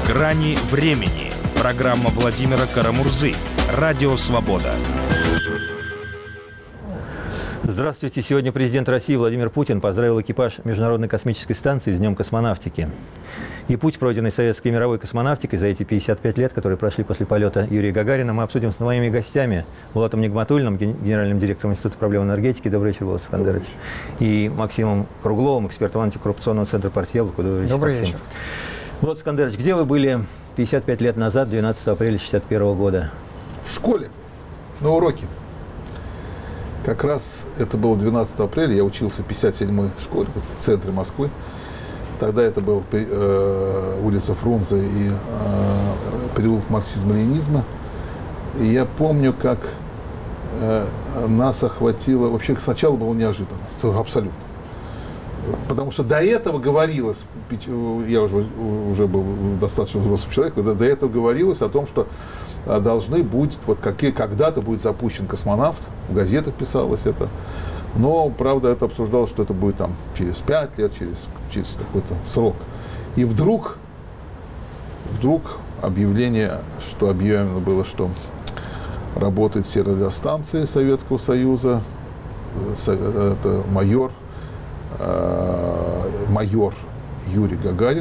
«Грани времени». Программа Владимира Карамурзы. Радио «Свобода». Здравствуйте. Сегодня президент России Владимир Путин поздравил экипаж Международной космической станции с Днем космонавтики. И путь, пройденный советской и мировой космонавтикой за эти 55 лет, которые прошли после полета Юрия Гагарина, мы обсудим с моими гостями. Булатом Нигматуллиным, генеральным директором Института проблем энергетики. Добрый вечер, Булат Искандерович. И Максимом Кругловым, экспертом антикоррупционного центра партии «Яблоко». Добрый вечер. Булат Искандерович, где вы были 55 лет назад, 12 апреля 1961 года? В школе, на уроке. Как раз это было 12 апреля, я учился в 57-й школе в центре Москвы. Тогда это была улица Фрунзе и переулок марксизма-ленинизма. И я помню, как нас охватило... Вообще, сначала было неожиданно, абсолютно. Потому что до этого говорилось, я уже был достаточно взрослым человеком, до этого говорилось о том, что должны быть, вот когда-то будет запущен космонавт, в газетах писалось это, но, правда, это обсуждалось, что это будет там через 5 лет, через какой-то срок. И вдруг объявление, что объявлено было, что работают все радиостанции Советского Союза, это майор Юрий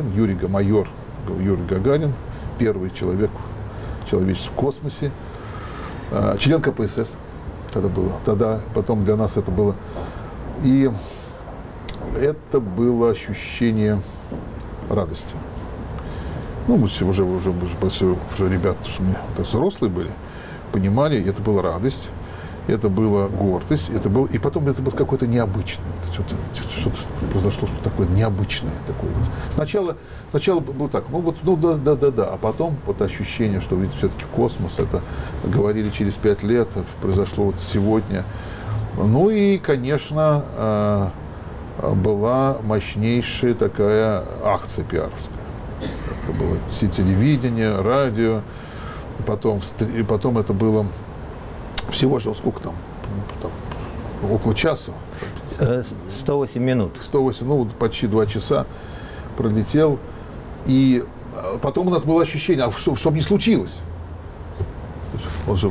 Гагарин, первый человек в космосе, член КПСС тогда было. Тогда, потом для нас это было. И это было ощущение радости. Ну, мы все уже ребята, что мы взрослые были, понимали, это была радость. Это была гордость, и потом это было какое-то необычное. Что-то произошло, что такое необычное. Такое вот. Сначала было так, а потом вот ощущение, что ведь все-таки космос, это говорили через 5 лет, произошло вот сегодня. Ну и, конечно, была мощнейшая такая акция пиаровская. Это было все телевидение, радио, и потом это было... Всего же, сколько там, около часа. 108 минут. 108, почти 2 часа пролетел. И потом у нас было ощущение, чтобы не случилось. Все,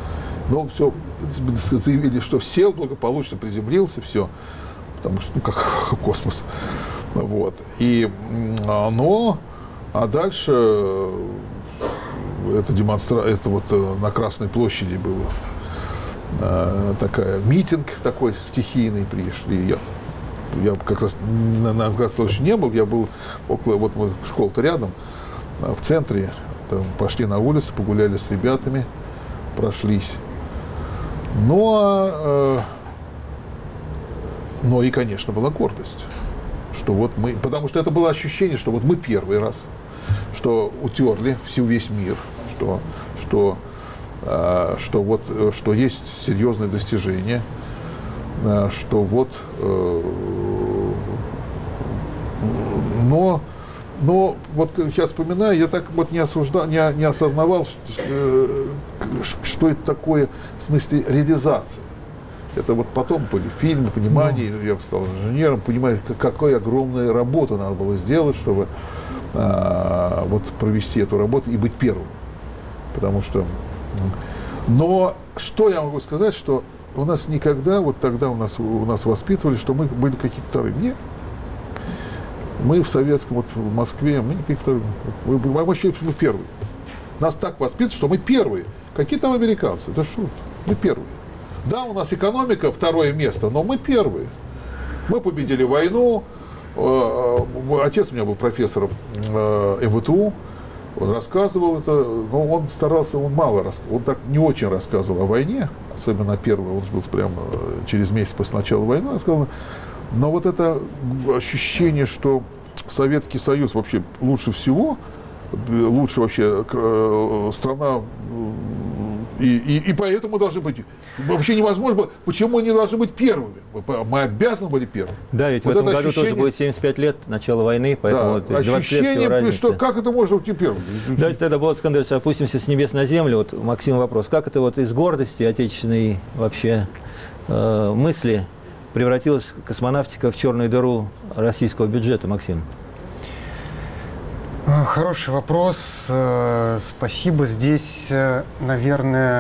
заявили, что сел благополучно, приземлился, все. Потому что, как космос. Вот. А дальше... Это вот на Красной площади было митинг такой стихийный, пришли. Я как раз на Красной площади не был, я был около, вот школа-то рядом, в центре. Там пошли на улицу, погуляли с ребятами, прошлись. Но и, конечно, была гордость, что вот мы, потому что это было ощущение, что вот мы первый раз, что утерли весь мир, что есть серьезные достижения, что вот, но вот я вспоминаю, я так вот не осознавал, что это такое в смысле реализации. Это вот потом были фильмы, понимание, я стал инженером, понимаю, какая огромная работа надо было сделать, чтобы вот провести эту работу и быть первым. Потому что... Но что я могу сказать, что у нас никогда, вот тогда у нас воспитывали, что мы были какие-то вторые. Нет. Мы в советском, вот в Москве, мы никакие вторые. Мы первые. Нас так воспитывают, что мы первые. Какие там американцы? Это что? Мы первые. Да, у нас экономика второе место, но мы первые. Мы победили войну. Отец у меня был профессором МВТУ, он рассказывал это, но он старался, он мало рассказывал, он так не очень рассказывал о войне, особенно первое, он был прямо через месяц после начала войны рассказывал. Но вот это ощущение, что Советский Союз вообще лучше всего, лучше вообще страна, и поэтому должны быть, вообще невозможно было, почему они должны быть первыми? Мы обязаны были первыми. Да, ведь вот в этом году тоже будет 75 лет начала войны, поэтому да, 20 лет всего разница. Что, как это может быть первым? Давайте тогда, Булат Искандерович, опустимся с небес на землю. Вот, Максим, вопрос. Как это вот из гордости отечественной вообще мысли превратилась космонавтика в черную дыру российского бюджета, Максим? Хороший вопрос. Спасибо. Здесь, наверное,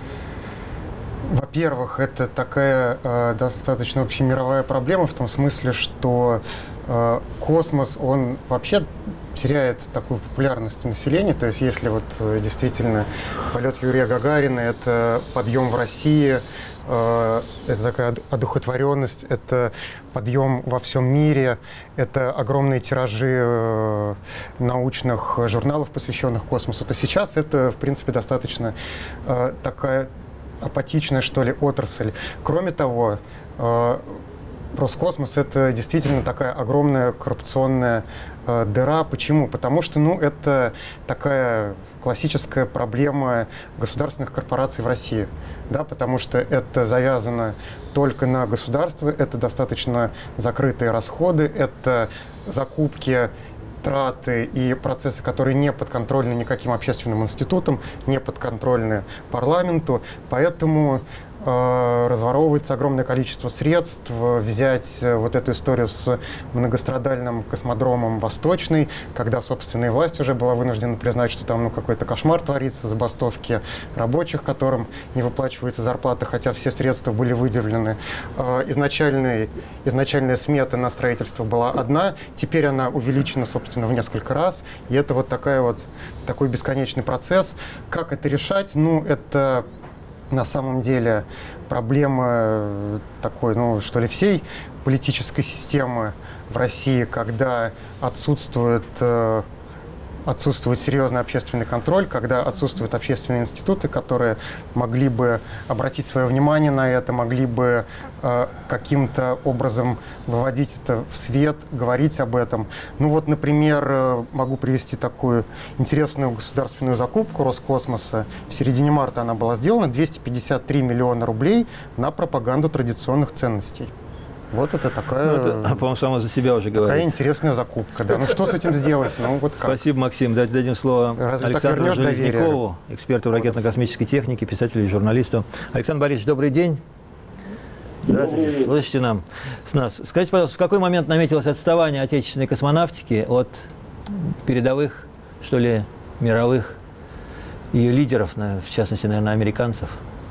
во-первых, это такая достаточно общемировая проблема в том смысле, что космос, он вообще теряет такую популярность населения. То есть если вот действительно полет Юрия Гагарина – это подъем в России, это такая одухотворенность, это подъем во всем мире, это огромные тиражи научных журналов, посвященных космосу, то сейчас это, в принципе, достаточно такая апатичная, что ли, отрасль. Кроме того, Роскосмос – это действительно такая огромная коррупционная дыра. Почему? Потому что, это такая классическая проблема государственных корпораций в России. Да, потому что это завязано только на государство, это достаточно закрытые расходы, это закупки, траты и процессы, которые не подконтрольны никаким общественным институтам, не подконтрольны парламенту. Поэтому разворовывается огромное количество средств. Взять вот эту историю с многострадальным космодромом Восточный, когда собственная власть уже была вынуждена признать, что там какой-то кошмар творится, забастовки рабочих, которым не выплачивается зарплата, хотя все средства были выделены. Изначальная смета на строительство была одна, теперь она увеличена, собственно, в несколько раз. И это вот такой бесконечный процесс. Как это решать? Это на самом деле проблема такой, всей политической системы в России, когда отсутствует серьезный общественный контроль, когда отсутствуют общественные институты, которые могли бы обратить свое внимание на это, могли бы каким-то образом выводить это в свет, говорить об этом. Например, могу привести такую интересную государственную закупку Роскосмоса. В середине марта она была сделана, 253 миллиона рублей на пропаганду традиционных ценностей. Вот это такая, это, по-моему, само за себя уже говорит. Такая интересная закупка. Да. Что с этим сделать? Спасибо, Максим. Давайте дадим слово Александру Железнякову, эксперту ракетно-космической техники, писателю и журналисту. Александр Борисович, добрый день. Здравствуйте. Слышите нас. Скажите, пожалуйста, в какой момент наметилось отставание отечественной космонавтики от передовых, что ли, мировых ее лидеров, в частности, наверное, американцев?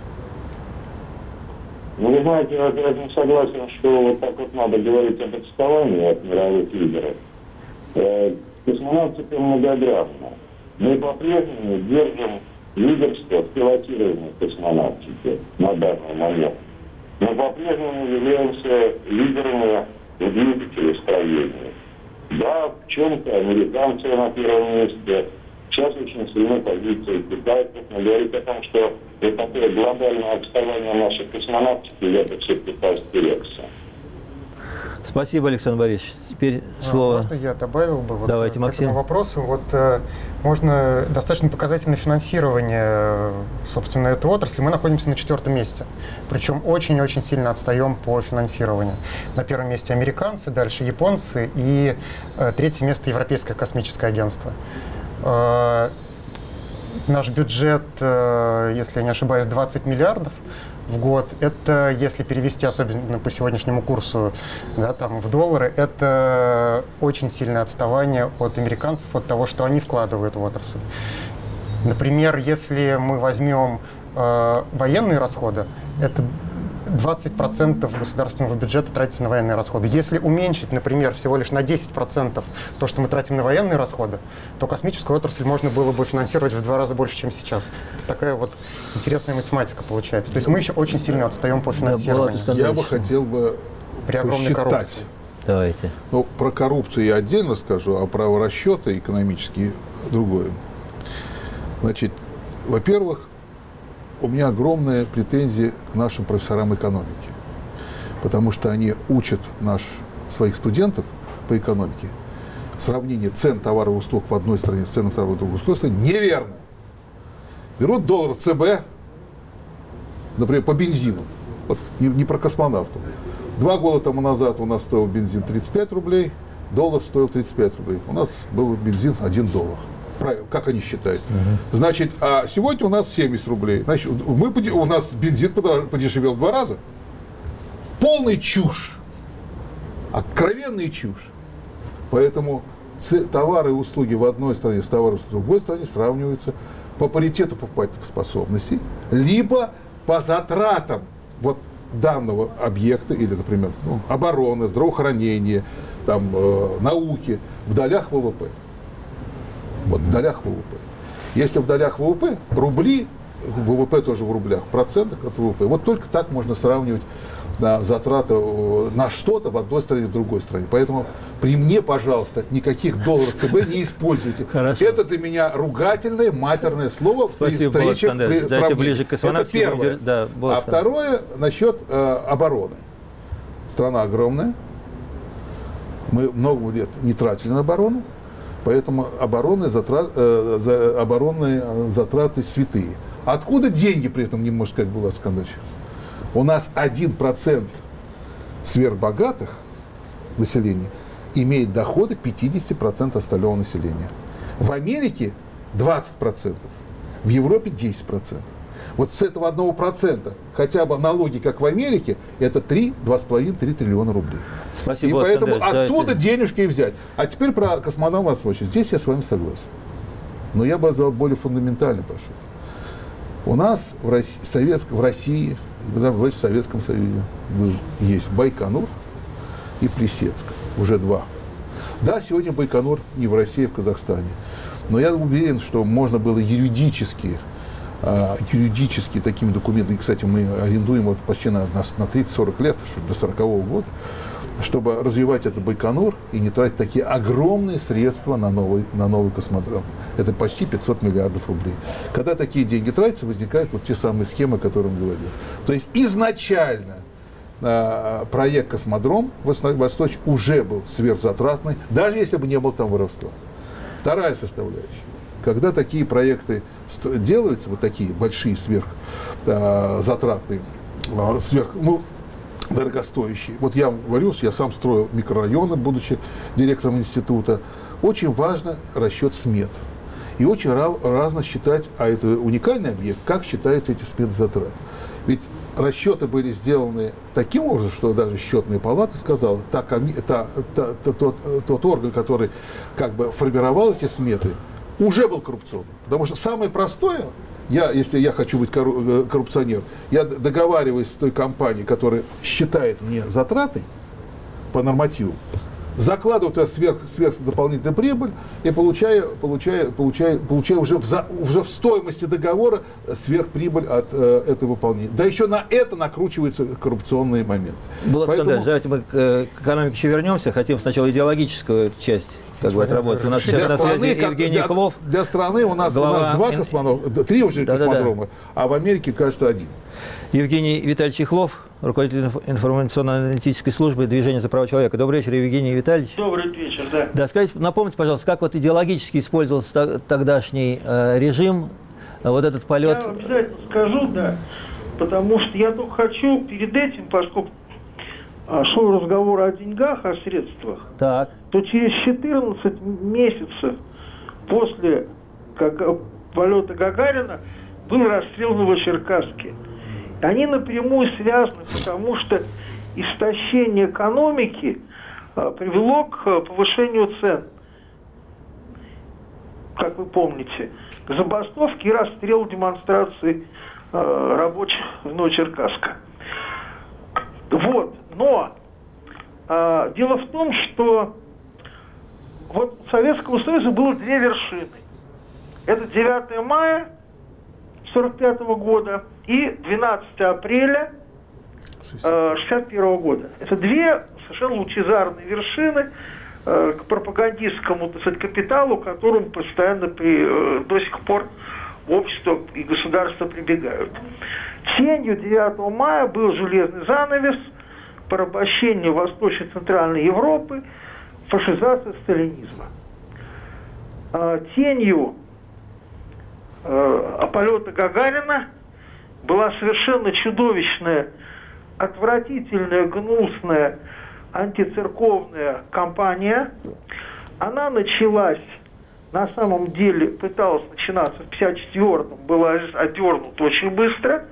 Вы знаете, я не согласен, что вот так вот надо говорить об отставании от мировых лидеров. Космонавтика многогранна. Мы по-прежнему держим лидерство в пилотировании космонавтики на данный момент. Мы по-прежнему являемся лидерами в двигателестроении. Да, в чем-то американцы на первом месте. Сейчас очень сильно позиция китайцев, но говорить о том, что это такое глобальное отставание нашей космонавтики, я бы все-таки поостерегся. Спасибо, Александр Борисович. Теперь слово. Можно я добавил бы Давайте, к Максим. этому вопросу? Можно достаточно показательное финансирование, собственно, этой отрасли. Мы находимся на 4-м месте. Причем очень-очень сильно отстаем по финансированию. На 1-м месте американцы, дальше японцы и 3-е место Европейское космическое агентство. Наш бюджет, если я не ошибаюсь, 20 миллиардов в год. Это, если перевести особенно по сегодняшнему курсу, в доллары, это очень сильное отставание от американцев, от того, что они вкладывают в отрасль. Например, если мы возьмем военные расходы, это 20% государственного бюджета тратится на военные расходы. Если уменьшить, например, всего лишь на 10% то, что мы тратим на военные расходы, то космическую отрасль можно было бы финансировать в 2 раза больше, чем сейчас. Это такая интересная математика получается. То есть мы еще очень сильно отстаем по финансированию. Я бы хотел бы посчитать. Давайте. Про коррупцию я отдельно скажу, а про расчеты экономические другое. Значит, во-первых, у меня огромные претензии к нашим профессорам экономики, потому что они учат своих студентов по экономике сравнение цен товаров и услуг в одной стране с ценами товаров и услуг в другой стране неверно. Берут доллар ЦБ, например, по бензину, не про космонавтов. 2 года тому назад у нас стоил бензин 35 рублей, доллар стоил 35 рублей. У нас был бензин $1. Как они считают. Значит, а сегодня у нас 70 рублей. Значит, у нас бензин подешевел в 2 раза. Полная чушь. Откровенная чушь. Поэтому товары и услуги в одной стране с товарами в другой стране сравниваются по паритету покупательных способностей, либо по затратам вот данного объекта, или, например, обороны, здравоохранения, там, науки, в долях ВВП. Вот, в долях ВВП. Если в долях ВВП, рубли, ВВП тоже в рублях, в процентах от ВВП, вот только так можно сравнивать затраты на что-то в одной стране, в другой стране. Поэтому при мне, пожалуйста, никаких долларов ЦБ не используйте. Хорошо. Это для меня ругательное, матерное слово. Спасибо, при встречах, при давайте ближе к Это первое. Да, а второе, насчет обороны. Страна огромная. Мы много лет не тратили на оборону, поэтому оборонные затраты святые. Откуда деньги при этом, не может сказать Булат Скандович? У нас 1% сверхбогатых населения имеет доходы 50% остального населения. В Америке 20%, в Европе 10%. Вот с этого 1% хотя бы налоги, как в Америке, это 2,5-3 триллиона рублей. Спасибо, и поэтому Скандович, оттуда денежки и взять. А теперь про космонавт Восточный. Здесь я с вами согласен. Но я бы более фундаментально пошел. У нас в России, в Советском Союзе есть Байконур и Плесецк. Уже два. Да, сегодня Байконур не в России, а в Казахстане. Но я уверен, что можно было юридически такими документами, кстати, мы арендуем вот почти на 30-40 лет, до 40-го года, чтобы развивать этот Байконур и не тратить такие огромные средства на новый космодром. Это почти 500 миллиардов рублей. Когда такие деньги тратятся, возникают вот те самые схемы, о которых говорилось. То есть изначально проект «Космодром» Восточный уже был сверхзатратный, даже если бы не было там воровства. Вторая составляющая. Когда такие проекты делаются, вот такие большие сверхзатратные, дорогостоящие. Вот я говорил, я сам строил микрорайоны, будучи директором института. Очень важно расчет смет. И очень разно считать, а это уникальный объект, как считаются эти сметзатраты. Ведь расчеты были сделаны таким образом, что даже счетная палата сказала, тот орган, который как бы формировал эти сметы, уже был коррупционным. Потому что самое простое, если я хочу быть коррупционером, я договариваюсь с той компанией, которая считает мне затраты по нормативу, закладываю туда сверх дополнительную прибыль и получаю уже в стоимости договора сверхприбыль от этого выполнения. Да еще на это накручиваются коррупционные моменты. Булат Скандович, давайте мы к экономике еще вернемся. Хотим сначала идеологическую часть отработать. У нас сейчас на связи Евгений Хлов. Для страны у нас два космодрома, 3 уже космодрома, а в Америке, кажется, 1. Евгений Витальевич Хлов, руководитель информационно-аналитической службы «Движение за права человека». Добрый вечер, Евгений Витальевич. Добрый вечер, да. Да, скажите, напомните, пожалуйста, как вот идеологически использовался тогдашний режим, вот этот полет? Я обязательно скажу, да, потому что я только хочу перед этим, поскольку шел разговор о деньгах, о средствах, так, то через 14 месяцев после полета Гагарина был расстрел в Новочеркасске. Они напрямую связаны, потому что истощение экономики привело к повышению цен. Как вы помните, к забастовке и расстрелу демонстрации рабочих в Новочеркасске. Вот. Но дело в том, что вот у Советского Союза было 2 вершины. Это 9 мая 1945 года и 12 апреля 1961 года. Это 2 совершенно лучезарные вершины к пропагандистскому, так сказать, капиталу, к которому постоянно до сих пор общество и государство прибегают. Тенью 9 мая был железный занавес, порабощение Восточной и Центральной Европы, фашизация сталинизма. Тенью полета Гагарина была совершенно чудовищная, отвратительная, гнусная антицерковная кампания. Она началась, на самом деле, пыталась начинаться в 1954-м, была отдернута очень быстро.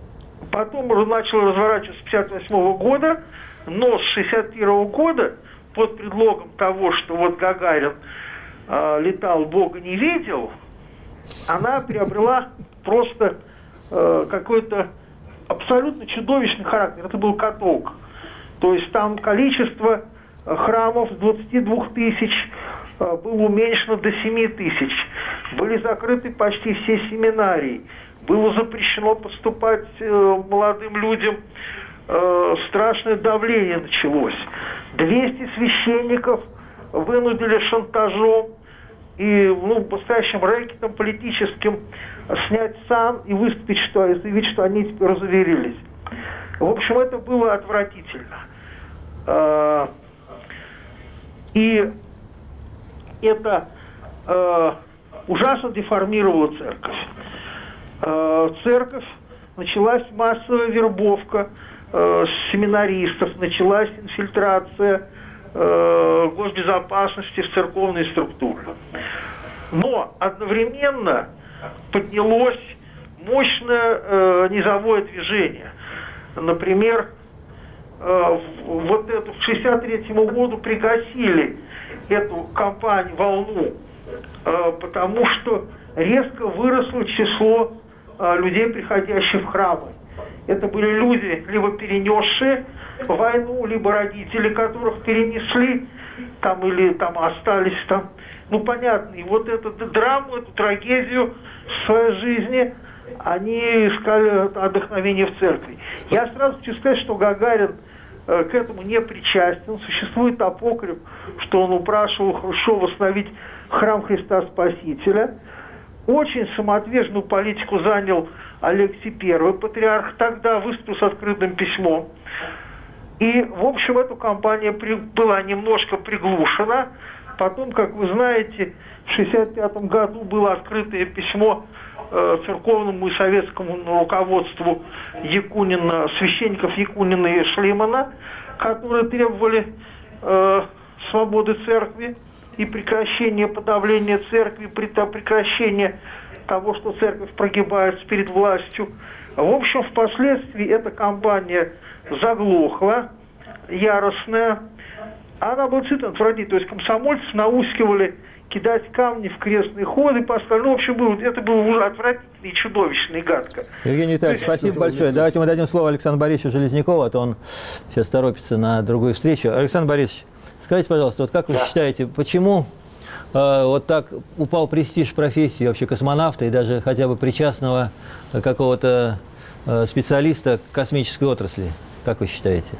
Потом уже начала разворачиваться с 1958 года, но с 1961 года под предлогом того, что вот Гагарин летал, Бога не видел, она приобрела просто какой-то абсолютно чудовищный характер. Это был каток. То есть там количество храмов с 22 тысяч было уменьшено до 7 тысяч. Были закрыты почти все семинарии. Было запрещено поступать молодым людям. Страшное давление началось. 200 священников вынудили шантажом и настоящим рэкетом политическим снять сан и выступить, и заявить, что они теперь разуверились. В общем, это было отвратительно. И это ужасно деформировало церковь. Церковь, началась массовая вербовка семинаристов, началась инфильтрация госбезопасности в церковные структуры. Но одновременно поднялось мощное низовое движение. Например, вот эту к 1963 году пригасили эту кампанию, волну, потому что резко выросло число людей, приходящих в храмы. Это были люди, либо перенесшие войну, либо родители, которых перенесли, там, или там остались там. Понятно. И вот эту драму, эту трагедию в своей жизни они искали отдохновение в церкви. Я сразу хочу сказать, что Гагарин к этому не причастен. Существует апокриф, что он упрашивал Хрущева восстановить храм Христа Спасителя. Очень самоотверженную политику занял Алексий I, патриарх, тогда выступил с открытым письмом. И, в общем, эта кампания была немножко приглушена. Потом, как вы знаете, в 1965 году было открытое письмо церковному и советскому руководству Якунина, священников Якунина и Шлимана, которые требовали свободы церкви и прекращения подавления церкви, прекращения того, что церковь прогибается перед властью. В общем, впоследствии эта кампания заглохла, яростная. Она была действительно отвратительной. То есть комсомольцев наускивали кидать камни в крестный ход и поставили. В общем, это было уже отвратительно и чудовищно, и гадко. Евгений Витальевич, спасибо большое. Давайте мы дадим слово Александру Борисовичу Железнякову, а то он сейчас торопится на другую встречу. Александр Борисович, скажите, пожалуйста, вот как вы считаете, почему вот так упал престиж профессии вообще космонавта и даже хотя бы причастного какого-то специалиста к космической отрасли? Как вы считаете?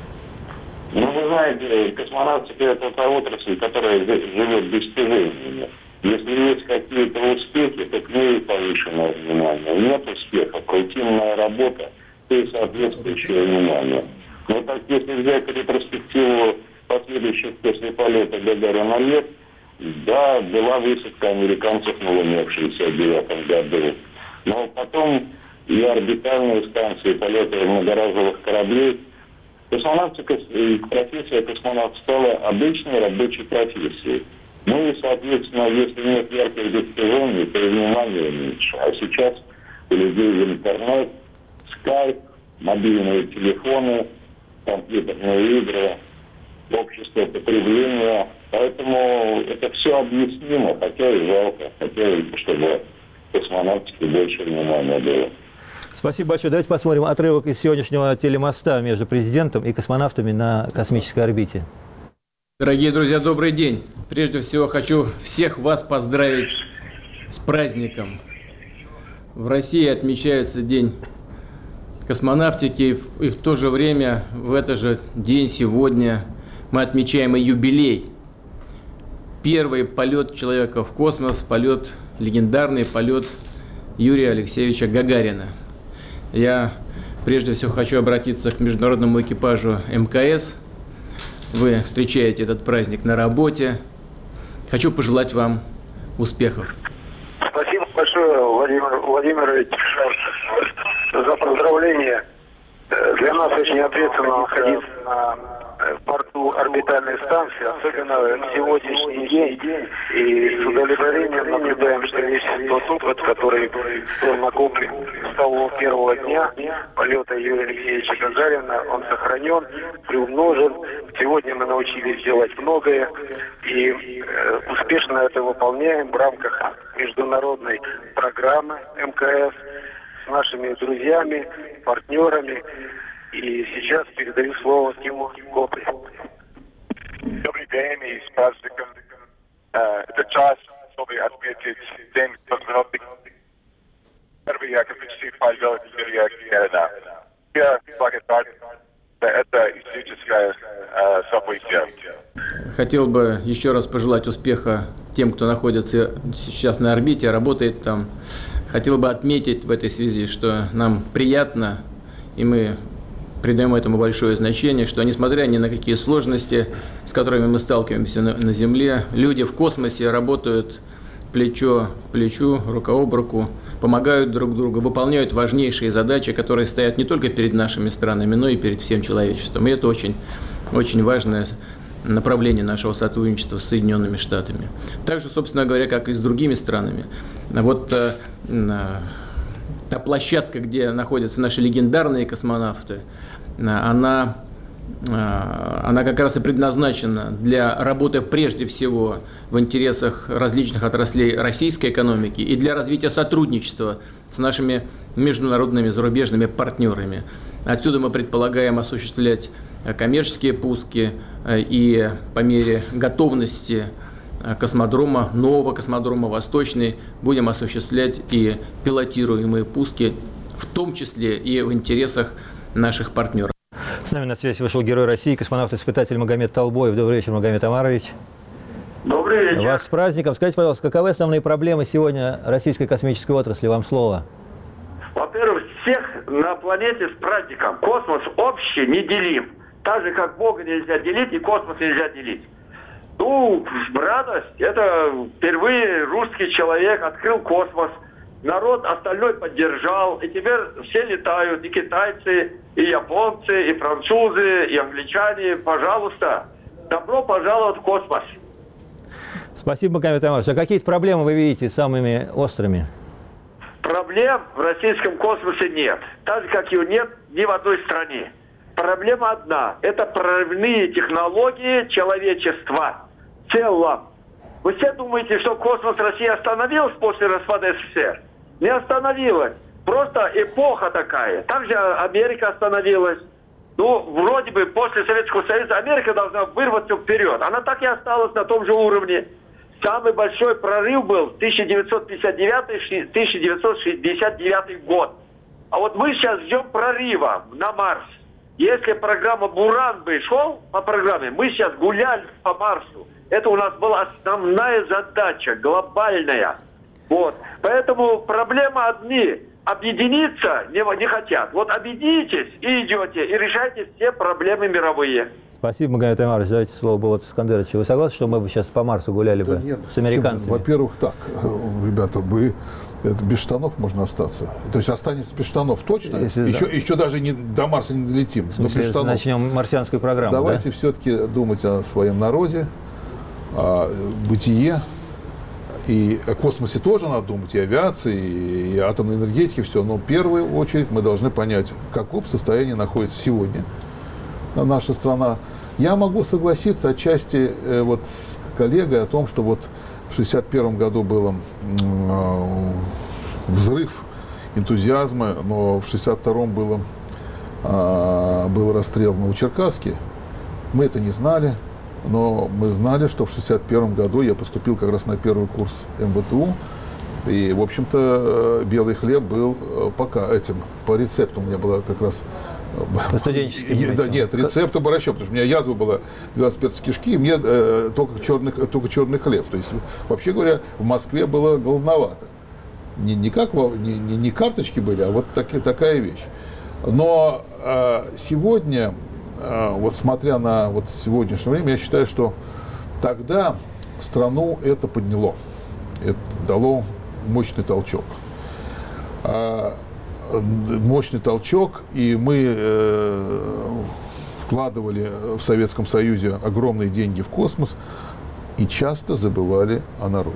Вы знаете, космонавтика – это та отрасль, которая живет достижениями. Если есть какие-то успехи, то к ней повышенное внимание. Нет успехов, рутинная работа и соответствующее внимание. Но так, если взять ретроспективу последующих после полета Гагарина лет, да, была высадка американцев на Луне в 1969 году. Но потом и орбитальные станции, полеты многоразовых кораблей. Космонавтика, профессия космонавта стала обычной рабочей профессией. И, соответственно, если нет ярких достижений, то и внимания меньше. А сейчас у людей интернет, скайп, мобильные телефоны, компьютерные игры, общество потребления. Поэтому это все объяснимо, хотя и жалко, хотя и чтобы космонавтике больше внимания было. Спасибо большое. Давайте посмотрим отрывок из сегодняшнего телемоста между президентом и космонавтами на космической орбите. Дорогие друзья, добрый день. Прежде всего хочу всех вас поздравить с праздником. В России отмечается День космонавтики, и в то же время в этот же день сегодня мы отмечаем и юбилей. Первый полет человека в космос, легендарный полет Юрия Алексеевича Гагарина. Я прежде всего хочу обратиться к международному экипажу МКС. Вы встречаете этот праздник на работе. Хочу пожелать вам успехов. Спасибо большое, Владимир Владимирович, за поздравления. Для нас очень ответственно находиться на в порту орбитальной станции, особенно в сегодняшний день. И с удовлетворением наблюдаем, что весь тот опыт, который был накоплен с того первого дня полета Юрия Алексеевича Гагарина, он сохранен, приумножен. Сегодня мы научились делать многое и успешно это выполняем в рамках международной программы МКС с нашими друзьями, партнерами. И сейчас передаю слово Тиму Копри. Добрый день и с праздником. Это час, чтобы отметить День космонавтики. Первый космический полет Юрия Гагарина. Я благодарен за это историческое событие. Хотел бы еще раз пожелать успеха тем, кто находится сейчас на орбите, работает там. Хотел бы отметить в этой связи, что нам приятно, и мы придаем этому большое значение, что несмотря ни на какие сложности, с которыми мы сталкиваемся на Земле, люди в космосе работают плечо к плечу, рука об руку, помогают друг другу, выполняют важнейшие задачи, которые стоят не только перед нашими странами, но и перед всем человечеством. И это очень, очень важное направление нашего сотрудничества с Соединенными Штатами. Также, собственно говоря, как и с другими странами. Вот та площадка, где находятся наши легендарные космонавты, она как раз и предназначена для работы прежде всего в интересах различных отраслей российской экономики и для развития сотрудничества с нашими международными зарубежными партнерами. Отсюда мы предполагаем осуществлять коммерческие пуски и по мере готовности космодрома, нового космодрома Восточный, будем осуществлять и пилотируемые пуски, в том числе и в интересах наших партнеров. С нами на связь вышел Герой России, космонавт-испытатель Магомед Талбоев. Добрый вечер, Магомед Амарович. Добрый вечер. Вас с праздником. Скажите, пожалуйста, каковы основные проблемы сегодня российской космической отрасли? Вам слово. Во-первых, всех на планете с праздником. Космос общий, неделим. Так же, как Бога нельзя делить и космос нельзя делить. Ну, радость. Это впервые русский человек открыл космос. Народ остальной поддержал. И теперь все летают. И китайцы, и японцы, и французы, и англичане. Пожалуйста, добро пожаловать в космос. Спасибо, Магомед Амарович. А какие проблемы вы видите самыми острыми? Проблем в российском космосе нет. Так же, как и нет ни в одной стране. Проблема одна. Это прорывные технологии человечества в целом. Вы все думаете, что космос России остановилась после распада СССР? Не остановилась. Просто эпоха такая. Также Америка остановилась. Ну, вроде бы после Советского Союза Америка должна вырваться вперед. Она так и осталась на том же уровне. Самый большой прорыв был 1959-1969 год. А вот мы сейчас ждем прорыва на Марс. Если программа «Буран» бы шел по программе, мы сейчас гуляли по Марсу. Это у нас была основная задача, глобальная. Вот. Поэтому проблема одни. Объединиться не хотят. Вот объединитесь и идете, и решайте все проблемы мировые. Спасибо, Магомед Амарович. Давайте слово Булату Искандеровичу. Вы согласны, что мы бы сейчас по Марсу гуляли бы с американцами? Во-первых, так, ребята, без штанов можно остаться. То есть останется без штанов точно. Еще даже до Марса не долетим. В смысле, без начнем марсианскую программу. Давайте все-таки думать о своем народе, о бытие. И о космосе тоже надо думать, и авиации, и атомной энергетике, все. Но в первую очередь мы должны понять, в каком состоянии находится сегодня наша страна. Я могу согласиться отчасти вот с коллегой о том, что вот в 1961 году был взрыв энтузиазма, но в 1962 был расстрел в Новочеркасске. Мы это не знали. Но мы знали, что в 1961 году я поступил как раз на первый курс МВТУ. И, в общем-то, белый хлеб был по рецепту. У меня была как раз... По студенческим? Да, нет, рецепт оборощен, потому что у меня язва была 20 перц кишки, и мне только черный хлеб. То есть, вообще говоря, в Москве было голодновато. Не карточки были, а вот такая вещь. Но сегодня... Вот смотря на вот сегодняшнее время, я считаю, что тогда страну это подняло. Это дало мощный толчок. Мощный толчок, и мы вкладывали в Советском Союзе огромные деньги в космос и часто забывали о народе.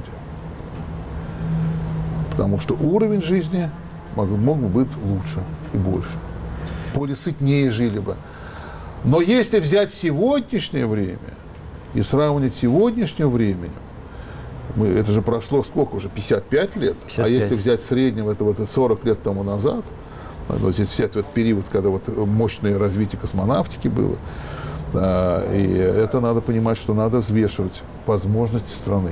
Потому что уровень жизни мог бы быть лучше и больше. Более сытнее жили бы. Но если взять сегодняшнее время и сравнить с сегодняшним временем, это же прошло сколько уже? 55 лет? 55. А если взять в среднем, это 40 лет тому назад, вот здесь взять этот период, когда мощное развитие космонавтики было, и это надо понимать, что надо взвешивать возможности страны,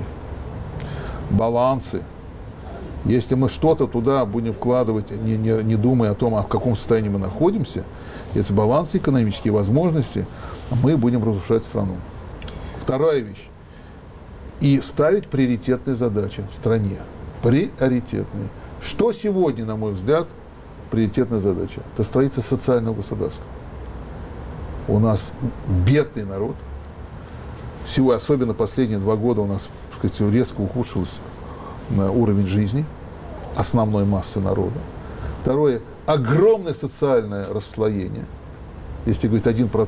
балансы. Если мы что-то туда будем вкладывать, не думая о том, в каком состоянии мы находимся, если балансы, экономические возможности, мы будем разрушать страну. Вторая вещь. И ставить приоритетные задачи в стране. Приоритетные. Что сегодня, на мой взгляд, приоритетная задача? Это строительство социального государства. У нас бедный народ. Всего, особенно последние 2 года у нас, так сказать, резко ухудшился уровень жизни основной массы народа. Второе, огромное социальное расслоение. Если говорить,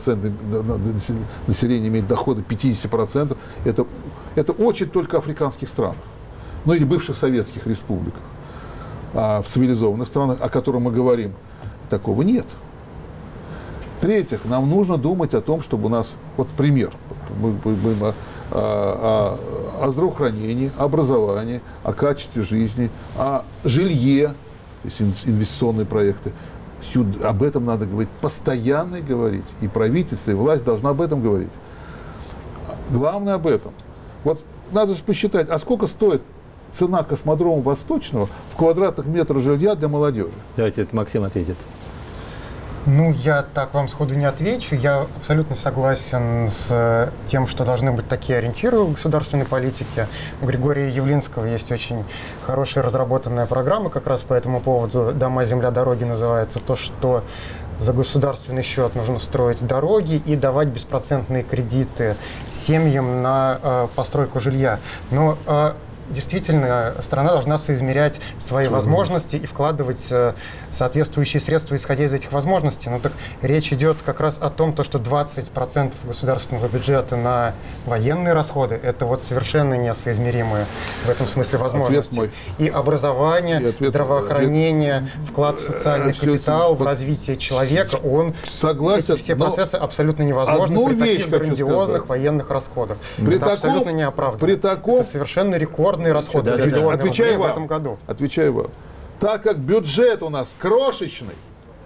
1% населения имеет доходы 50%, это очень только африканских странах, ну или бывших советских республиках. А в цивилизованных странах, о которых мы говорим, такого нет. В-третьих, нам нужно думать о том, чтобы у нас, вот пример, мы будем о здравоохранении, образовании, о качестве жизни, о жилье, то есть инвестиционные проекты. Об этом надо говорить, постоянно говорить. И правительство, и власть должна об этом говорить. Главное об этом. Вот надо же посчитать, а сколько стоит цена космодрома Восточного в квадратных метрах жилья для молодежи? Давайте это Максим ответит. Ну, я так вам сходу не отвечу. Я абсолютно согласен с тем, что должны быть такие ориентиры в государственной политике. У Григория Явлинского есть очень хорошая разработанная программа как раз по этому поводу. «Дома, земля, дороги» называется. То, что за государственный счет нужно строить дороги и давать беспроцентные кредиты семьям на постройку жилья. Но действительно, страна должна соизмерять свои возможности и вкладывать соответствующие средства, исходя из этих возможностей. Но так речь идет как раз о том, что 20% государственного бюджета на военные расходы – это вот совершенно несоизмеримые в этом смысле возможности. И образование, здравоохранение, вклад в социальный капитал, в развитие человека, эти все процессы абсолютно невозможны при таких грандиозных военных расходах. Это абсолютно неоправданно. Это совершенно рекордные расходы в этом году. Отвечаю вам. Так как бюджет у нас крошечный,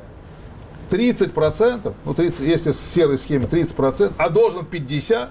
30%, ну 30, если в серой схеме 30%, а должен 50%,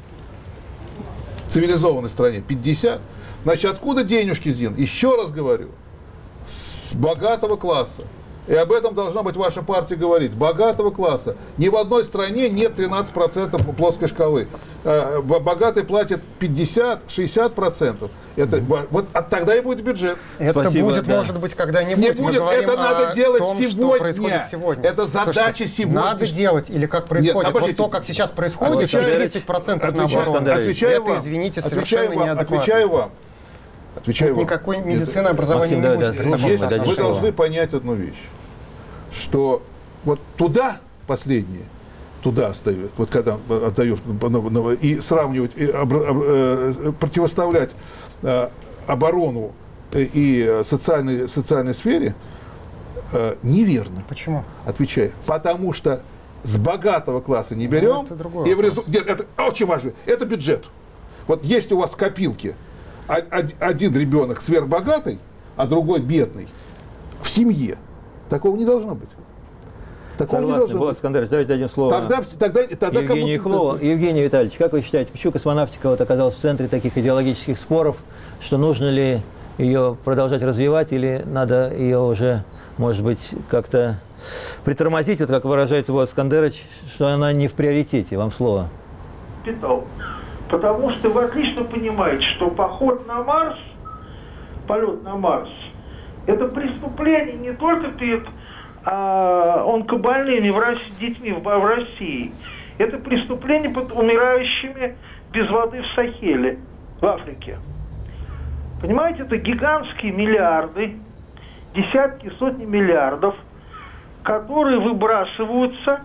в цивилизованной стране 50%, значит, откуда денежки, Зин? Еще раз говорю, с богатого класса. И об этом должна быть ваша партия говорить. Богатого класса. Ни в одной стране нет 13% плоской шкалы. Богатый платит 50-60%. Вот тогда и будет бюджет. Это будет, может быть, когда-нибудь. Не будет, это надо делать сегодня. Это задача сегодня. Надо делать, или как происходит. Нет, вот то, как сейчас происходит, 30% на оборону. Это, извините, совершенно неадекватно. Отвечаю вам. Никакой медицины, образования не будет. Вы должны понять одну вещь, что вот туда последние, туда остаются, вот когда отдают, и сравнивать, и противоставлять оборону и социальной сфере неверно. Почему? Отвечаю. Потому что с богатого класса не берем. Ну, Нет, это очень важно. Это бюджет. Вот если у вас в копилке один ребенок сверхбогатый, а другой бедный в семье, такого не должно быть. Согласен, Булат Скандарович, давайте дадим слово Евгению Хлову. Евгений Витальевич, как вы считаете, почему космонавтика вот оказалась в центре таких идеологических споров, что нужно ли ее продолжать развивать или надо ее уже, может быть, как-то притормозить, вот как выражается Булат Скандарович, что она не в приоритете? Вам слово. Потому что вы отлично понимаете, что поход на Марс, полет на Марс, это преступление не только перед онкобольными детьми в России. Это преступление под умирающими без воды в Сахеле, в Африке. Понимаете, это гигантские миллиарды, десятки, сотни миллиардов, которые выбрасываются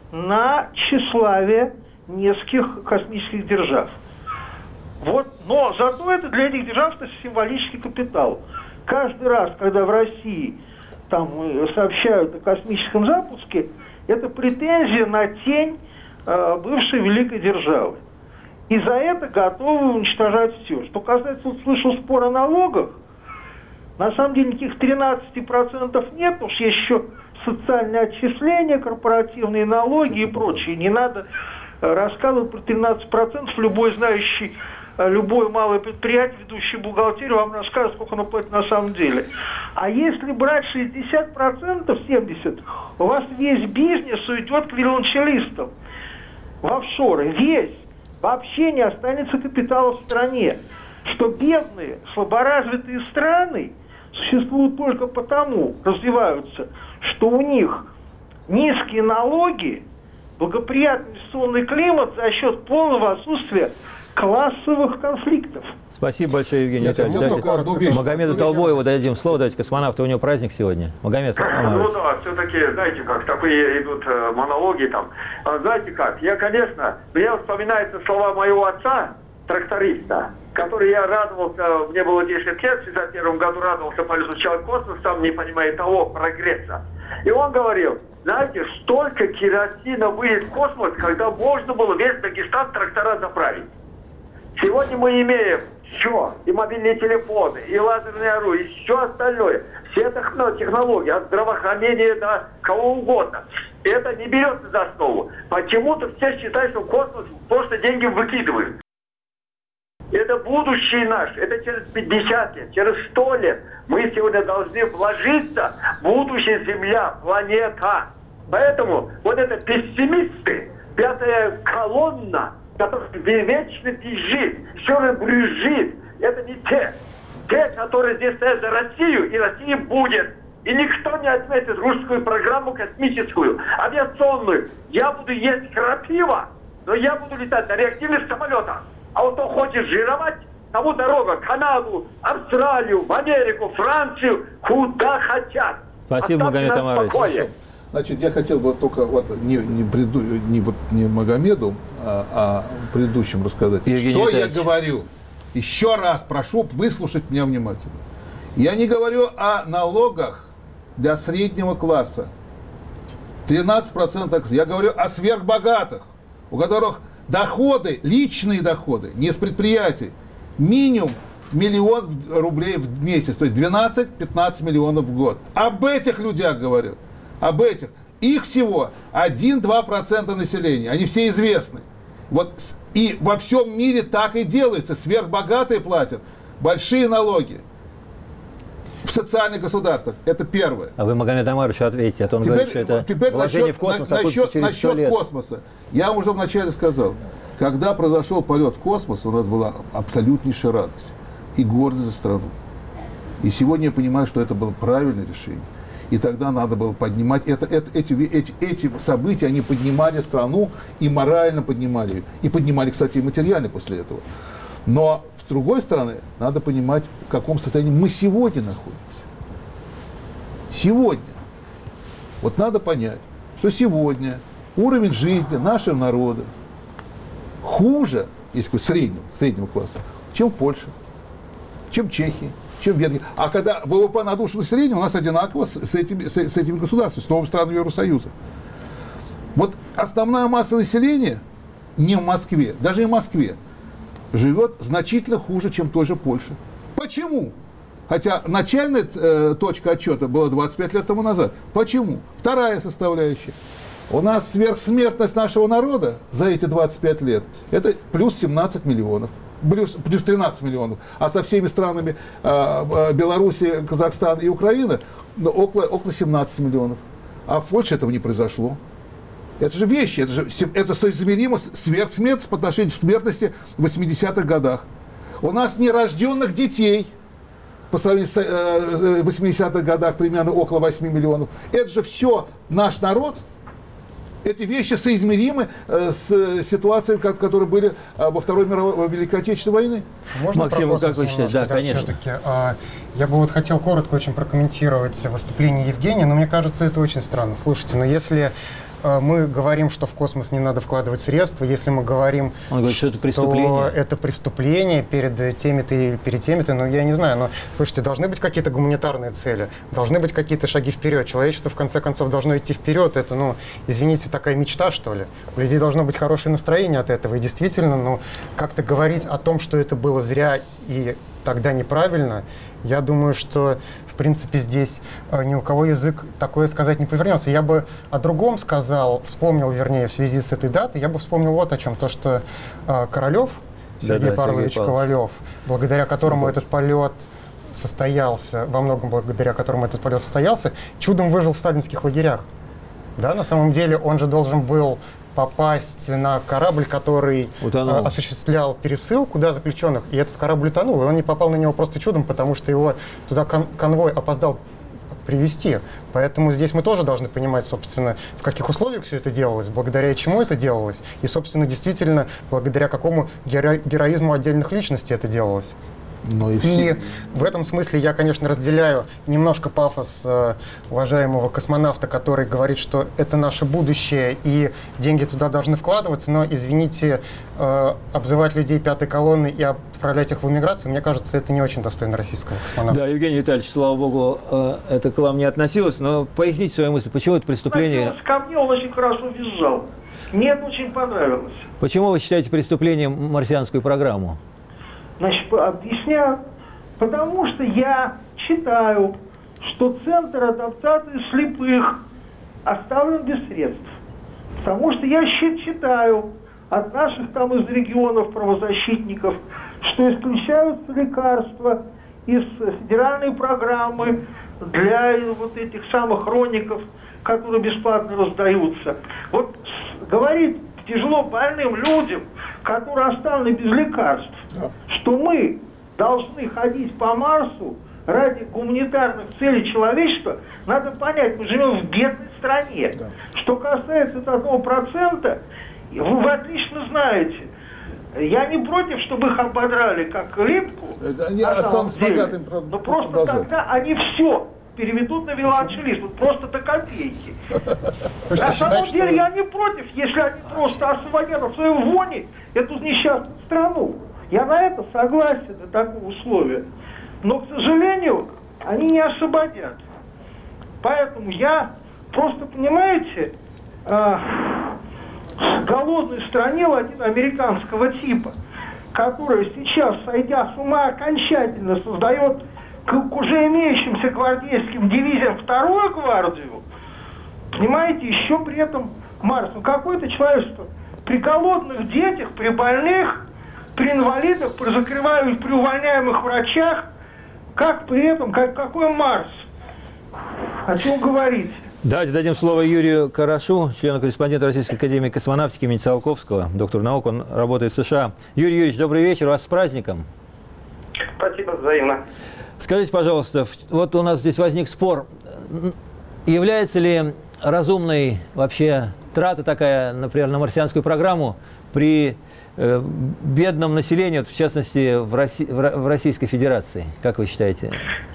на тщеславие нескольких космических держав. Вот, но зато это для этих держав это символический капитал. Каждый раз, когда в России там сообщают о космическом запуске, это претензия на тень бывшей великой державы. И за это готовы уничтожать все. Что касается, вот слышал спор о налогах, на самом деле никаких 13% нет, потому что есть еще социальные отчисления, корпоративные налоги и прочее. Не надо рассказывать про 13%. Любой знающий, любое малое предприятие, ведущий бухгалтерию, вам расскажет, сколько оно платит на самом деле. А если брать 60%, 70%, у вас весь бизнес уйдет к виолончелистам в офшоры. Весь. Вообще не останется капитала в стране. Что бедные, слаборазвитые страны существуют только потому, развиваются, что у них низкие налоги, благоприятный инвестиционный климат за счет полного отсутствия классовых конфликтов. Спасибо большое, Евгений Николаевич. Магомеду Толбоеву дадим слово, давайте космонавту, у него праздник сегодня. Магомед. Ну да, все-таки, знаете как, такие идут монологи там. Знаете как, мне вспоминаются слова моего отца, тракториста, который я радовался, мне было 10 лет, в 1961 году радовался полету человека в космос, сам не понимая того прогресса. И он говорил, знаете, столько керосина выйдет в космос, когда можно было весь Дагестан трактора заправить. Сегодня мы имеем все, и мобильные телефоны, и лазерное оружие, и все остальное. Все технологии, от здравоохранения до кого угодно. Это не берется за основу. Почему-то все считают, что космос просто деньги выкидывают. Это будущее наше. Это через 50 лет, через 100 лет. Мы сегодня должны вложиться в будущее Земля, планета. Поэтому вот это пессимисты, пятая колонна, которая вечно бежит, все равно брюзжит. Это не те. Те, которые здесь стоят за Россию, и Россия будет. И никто не отметит русскую программу космическую, авиационную. Я буду есть крапива, но я буду летать на реактивных самолетах. А вот кто хочет жировать, тому дорога, Канаду, Австралию, в Америку, Францию, куда хотят. Спасибо, Магомед Омарович. Значит, я хотел бы только не Магомеду, а предыдущим рассказать. Евгений что Витальевич. Я говорю? Еще раз прошу выслушать меня внимательно. Я не говорю о налогах для среднего класса. 13%. Я говорю о сверхбогатых, у которых доходы, личные доходы, не с предприятий, минимум 1 000 000 рублей в месяц, то есть 12-15 миллионов в год. Об этих людях говорю. Об этих. Их всего 1-2% населения. Они все известны. Вот, и во всем мире так и делается. Сверхбогатые платят большие налоги в социальных государствах. Это первое. А вы, Магомед Омарович, ответите. А то он говорит, что это вложение в космос окупится через 100 лет. Космоса. Я уже вначале сказал, когда произошел полет в космос, у нас была абсолютнейшая радость и гордость за страну. И сегодня я понимаю, что это было правильное решение. И тогда надо было поднимать эти события, они поднимали страну и морально поднимали ее. И поднимали, кстати, и материально после этого. Но, с другой стороны, надо понимать, в каком состоянии мы сегодня находимся. Сегодня. Вот надо понять, что сегодня уровень жизни нашего народа хуже, если среднего класса, чем в Польше, чем в Чехии, чем в Венгрии. А когда ВВП на душу населения у нас одинаково с этими государствами, с новыми странами Евросоюза. Вот основная масса населения не в Москве, даже и в Москве, живет значительно хуже, чем в той же Польше. Почему? Хотя начальная точка отчета была 25 лет тому назад. Почему? Вторая составляющая. У нас сверхсмертность нашего народа за эти 25 лет это плюс 17 миллионов. Плюс 13 миллионов. А со всеми странами Белоруссия, Казахстан и Украина около 17 миллионов. А в Польше этого не произошло. Это же вещи, это соизмеримо сверхсмертность по отношению к смертности в 80-х годах. У нас нерожденных детей по сравнению с 80-х годах примерно около 8 миллионов. Это же все наш народ. Эти вещи соизмеримы с ситуацией, которые были во Второй мировой Великой Отечественной войны. Можно Максим, как вы считаете? Да, конечно. Все-таки, я бы вот хотел коротко очень прокомментировать выступление Евгения, но мне кажется, это очень странно. Слушайте, но если мы говорим, что в космос не надо вкладывать средства, если мы говорим, он говорит, что это преступление перед теми-то и перед теми-то, ну, я не знаю, но, слушайте, должны быть какие-то гуманитарные цели, должны быть какие-то шаги вперед. Человечество, в конце концов, должно идти вперед. Это, ну, извините, такая мечта, что ли. У людей должно быть хорошее настроение от этого. И действительно, ну, как-то говорить о том, что это было зря и тогда неправильно, я думаю, что, в принципе, здесь ни у кого язык такое сказать не повернется. Я бы о другом сказал, вспомнил, вернее, в связи с этой датой, я бы вспомнил вот о чем. То, что Королев, Сергей Павлович Ковалев, благодаря которому этот полет состоялся, во многом благодаря которому этот полет состоялся, чудом выжил в сталинских лагерях. Да, на самом деле он же должен был попасть на корабль, который осуществлял пересылку, да, заключенных, и этот корабль утонул, и он не попал на него просто чудом, потому что его туда конвой опоздал привезти. Поэтому здесь мы тоже должны понимать, собственно, в каких условиях все это делалось, благодаря чему это делалось, и, собственно, действительно, благодаря какому героизму отдельных личностей это делалось. И в этом смысле я, конечно, разделяю немножко пафос уважаемого космонавта, который говорит, что это наше будущее и деньги туда должны вкладываться, но, извините, обзывать людей пятой колонны и отправлять их в эмиграцию, мне кажется, это не очень достойно российского космонавта. Да, Евгений Витальевич, слава богу, это к вам не относилось, но поясните свою мысль, почему это преступление... Ко мне он очень хорошо визжал. Мне это очень понравилось. Почему вы считаете преступлением марсианскую программу? Значит, объясняю. Потому что я считаю, что Центр адаптации слепых оставлен без средств. Потому что я считаю от наших там из регионов правозащитников, что исключаются лекарства из федеральной программы для вот этих самых хроников, которые бесплатно раздаются. Вот говорить тяжело больным людям, которые оставлены без лекарств, что мы должны ходить по Марсу ради гуманитарных целей человечества, надо понять, мы живем в бедной стране. Да. Что касается этого 1%, вы отлично знаете, я не против, чтобы их ободрали как рыбку, но просто тогда они все переведут на велоаншелист, вот просто до копейки. На самом деле я не против, если они просто освободят от своей вони эту несчастную страну. Я на это согласен, до такого условия. Но, к сожалению, они не освободят. Поэтому я просто, понимаете, в голодной стране латиноамериканского типа, которая сейчас, сойдя с ума окончательно, создает к уже имеющимся гвардейским дивизиям вторую гвардию, понимаете, еще при этом Марс. Ну какое-то человечество при голодных детях, при больных, при инвалидах, при закрываемых, при увольняемых врачах, как при этом, какой Марс? О чем говорить? Давайте дадим слово Юрию Карашу, члену-корреспонденту Российской академии космонавтики имени Циолковского, доктор наук, он работает в США. Юрий Юрьевич, добрый вечер, вас с праздником. Спасибо, взаимно. Скажите, пожалуйста, вот у нас здесь возник спор, является ли разумной вообще трата такая, например, на марсианскую программу при бедном населении, вот в частности, в Российской Федерации? Как вы считаете?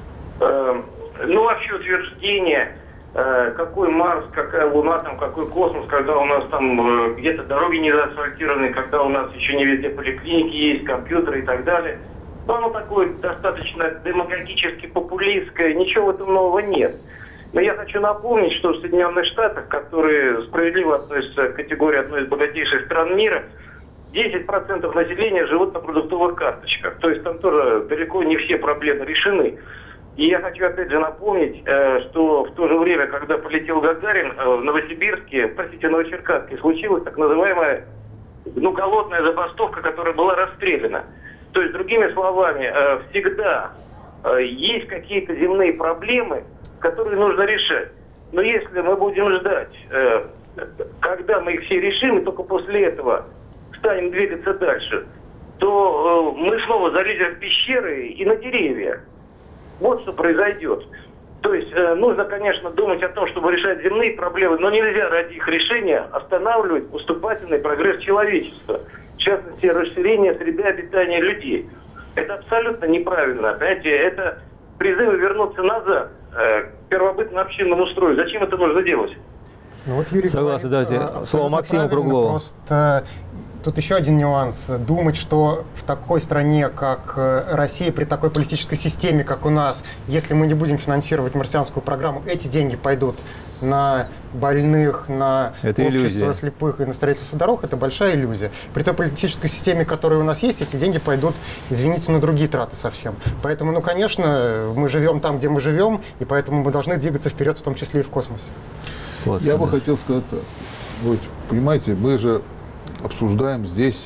Ну, вообще утверждение, какой Марс, какая Луна, там, какой космос, когда у нас там где-то дороги не заасфальтированы, когда у нас еще не везде поликлиники есть, компьютеры и так далее. Но оно такое достаточно демагогически популистское, ничего в этом нового нет. Но я хочу напомнить, что в Соединенных Штатах, которые справедливо относятся к категории одной из богатейших стран мира, 10% населения живут на продуктовых карточках. То есть там тоже далеко не все проблемы решены. И я хочу опять же напомнить, что в то же время, когда полетел Гагарин, в Новосибирске, простите, Новочеркасске, случилась так называемая голодная забастовка, которая была расстреляна. То есть, другими словами, всегда есть какие-то земные проблемы, которые нужно решать. Но если мы будем ждать, когда мы их все решим, и только после этого станем двигаться дальше, то мы снова залезем в пещеры и на деревья. Вот что произойдет. То есть нужно, конечно, думать о том, чтобы решать земные проблемы, но нельзя ради их решения останавливать поступательный прогресс человечества. В частности, расширение среды обитания людей. Это абсолютно неправильно. Понимаете, это призывы вернуться назад к первобытно-общинному строю. Зачем это нужно делать? Ну, вот Юрий Согласен, говорит, давайте слово Максиму Круглову. Просто тут еще один нюанс. Думать, что в такой стране, как Россия, при такой политической системе, как у нас, если мы не будем финансировать марсианскую программу, эти деньги пойдут на больных, на это общество иллюзия. слепых и на строительство дорог, это большая иллюзия. При той политической системе, которая у нас есть, эти деньги пойдут, извините, на другие траты совсем. Поэтому, ну, конечно, мы живем там, где мы живем, и поэтому мы должны двигаться вперед, в том числе и в космосе. Я бы хотел сказать так. Вот, понимаете, мы же обсуждаем здесь,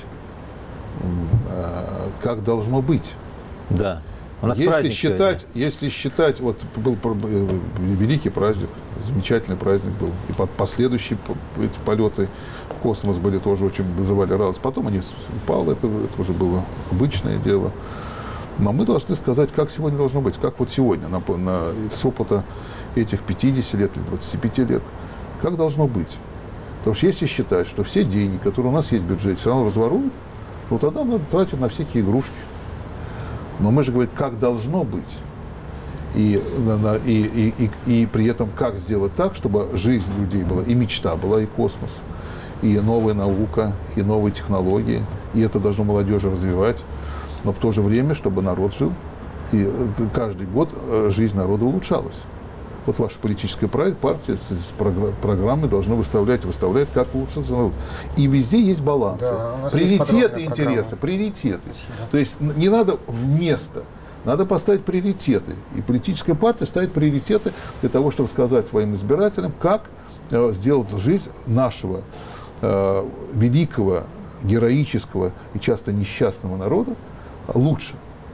как должно быть. Да. У нас если считать, вот был великий праздник, замечательный праздник был, и последующие эти полеты в космос были тоже очень вызывали радость. Потом они упали, это уже было обычное дело. Но мы должны сказать, как сегодня должно быть, как вот сегодня, с опыта этих 50 лет или 25 лет, как должно быть. Потому что если считать, что все деньги, которые у нас есть в бюджете, все равно разворуют, то тогда надо тратить на всякие игрушки. Но мы же говорим, как должно быть. И при этом, как сделать так, чтобы жизнь людей была, и мечта была, и космос, и новая наука, и новые технологии. И это должно молодежи развивать. Но в то же время, чтобы народ жил. И каждый год жизнь народа улучшалась. Вот ваша политическая партия с программой должна выставлять, как улучшился народ. И везде есть балансы. Да, приоритеты интереса, приоритеты. Да. То есть не надо вместо, надо поставить приоритеты. И политическая партия ставит приоритеты для того, чтобы сказать своим избирателям, как сделать жизнь нашего великого, героического и часто несчастного народа лучше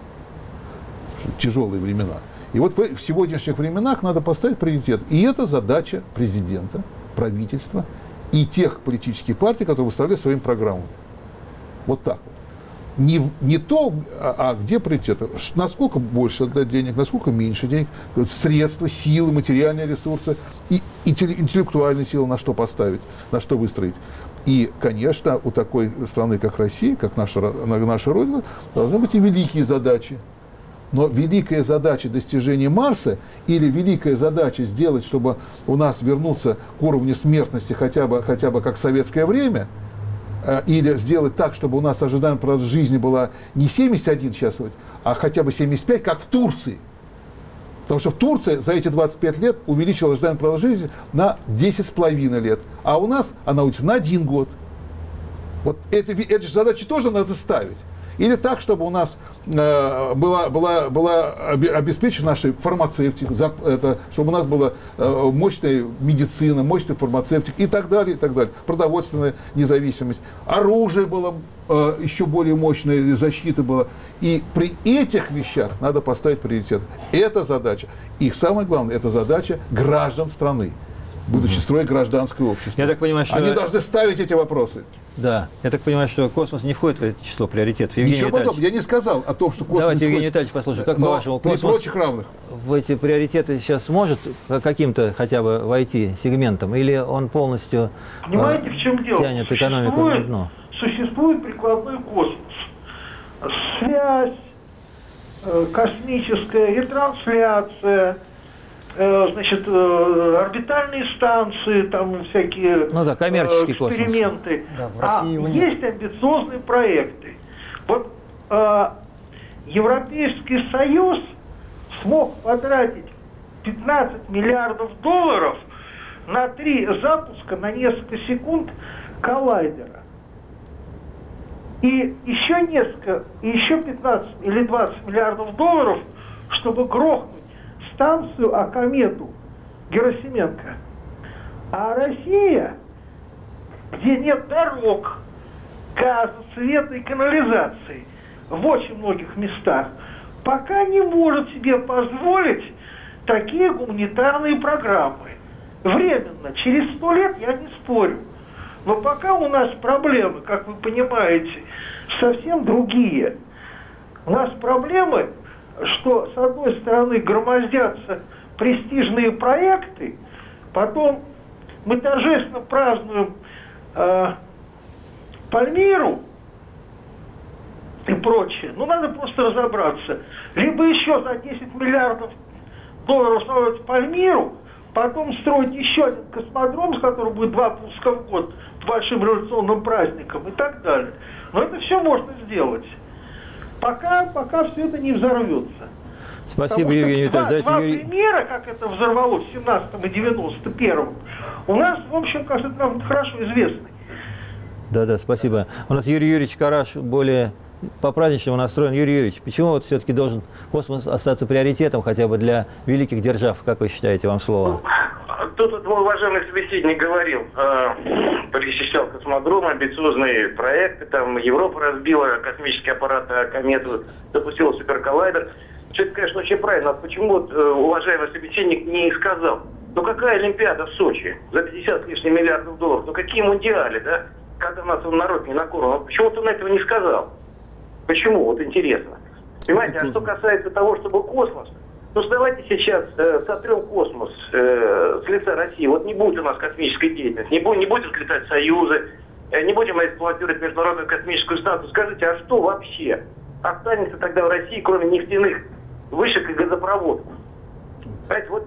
в тяжелые времена. И вот в сегодняшних временах надо поставить приоритет. И это задача президента, правительства и тех политических партий, которые выставляют своим программам. Вот так вот. Не то, а где приоритет. Насколько больше отдать денег, насколько меньше денег, средства, силы, материальные ресурсы и интеллектуальные силы на что поставить, на что выстроить. И, конечно, у такой страны, как Россия, как наша Родина, должны быть и великие задачи. Но великая задача достижения Марса или великая задача сделать, чтобы у нас вернуться к уровню смертности хотя бы как в советское время, или сделать так, чтобы у нас ожидаемая продолжительность жизни была не 71 час, а хотя бы 75, как в Турции. Потому что в Турции за эти 25 лет увеличила ожидаемая продолжительность жизни на 10,5 лет, а у нас она увеличится на 1 год. Вот эти же задачи тоже надо ставить. Или так, чтобы у нас была обеспечена наша фармацевтика, чтобы у нас была мощная медицина, мощная фармацевтика и так далее, и так далее. Продовольственная независимость. Оружие было еще более мощное, защита была. И при этих вещах надо поставить приоритет. Это задача. И самое главное, это задача граждан страны, будучи строить гражданское общество. Я так понимаю, что... Они должны ставить эти вопросы. Да. Я так понимаю, что космос не входит в это число приоритетов. Ничего подобного. Я не сказал о том, что космос... Давайте, Евгений Витальевич, послушаем. Как по-вашему, космос при прочих равных в эти приоритеты сейчас может каким-то хотя бы войти сегментом? Или он полностью Понимаете, в чем дело? тянет экономику на дно? Существует прикладной космос. Связь космическая, ретрансляция, значит, орбитальные станции, там всякие коммерческий эксперименты. Да, в России есть амбициозные проекты. Вот Европейский Союз смог потратить 15 миллиардов долларов на 3 запуска на несколько секунд коллайдера. И еще 15 или 20 миллиардов долларов, чтобы грохнуть станцию, комету Герасименко. А Россия, где нет дорог, газа, света и канализации в очень многих местах, пока не может себе позволить такие гуманитарные программы. Временно, через 100 лет я не спорю. Но пока у нас проблемы, как вы понимаете, совсем другие. У нас проблемы, что с одной стороны громоздятся престижные проекты, потом мы торжественно празднуем Пальмиру и прочее. Ну, надо просто разобраться. Либо еще за 10 миллиардов долларов строить Пальмиру, потом строить еще один космодром, с которого будет 2 пуска в год, с большим революционным праздником и так далее. Но это все можно сделать, пока все это не взорвется. Спасибо, Евгений Витальевич. Два примера, как это взорвалось в 17-м и 91-м, у нас, в общем, кажется, нам хорошо известны. Да, спасибо. У нас Юрий Юрьевич Караш более по-праздничному настроен. Юрий Юрьевич, почему вот все-таки должен космос остаться приоритетом хотя бы для великих держав? Как вы считаете, вам слово? Тут вот мой уважаемый собеседник говорил, перечислял космодром, амбициозные проекты, там Европа разбила космический аппарат, комету, запустила суперколлайдер. Все это, конечно, очень правильно. А почему вот уважаемый собеседник не сказал? Ну какая Олимпиада в Сочи за 50 с лишним миллиардов долларов? Ну какие мундиали, да? Когда у нас народ не накормлен. Почему-то он этого не сказал. Почему? Вот интересно. Понимаете, а что касается того, чтобы космос, ну давайте сейчас сотрем космос с лица России. Вот не будет у нас космической деятельности, не будет взлетать союзы, не будем эксплуатировать международную космическую станцию. Скажите, а что вообще останется тогда в России, кроме нефтяных вышек и газопроводов? Понимаете, вот